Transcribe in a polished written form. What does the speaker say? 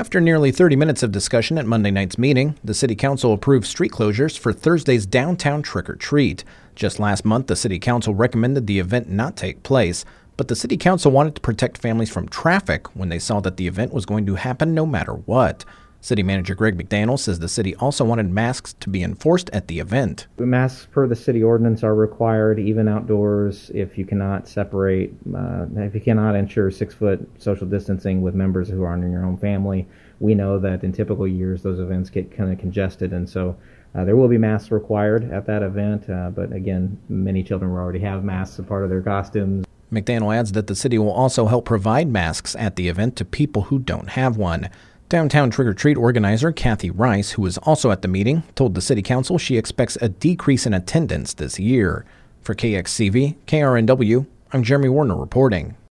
After nearly 30 minutes of discussion at Monday night's meeting, the City Council approved street closures for Thursday's downtown trick-or-treat. Just last month, the City Council recommended the event not take place, but the City Council wanted to protect families from traffic when they saw that the event was going to happen no matter what. City Manager Greg McDaniel says the city also wanted masks to be enforced at the event. Masks per the city ordinance are required even outdoors if you cannot separate, if you cannot ensure 6-foot social distancing with members who aren't in your own family. We know that in typical years those events get kind of congested, and so there will be masks required at that event, but again, many children will already have masks as part of their costumes. McDaniel adds that the city will also help provide masks at the event to people who don't have one. Downtown Trick-or-Treat organizer Kathy Rice, who was also at the meeting, told the City Council she expects a decrease in attendance this year. For KXCV, KRNW, I'm Jeremy Warner reporting.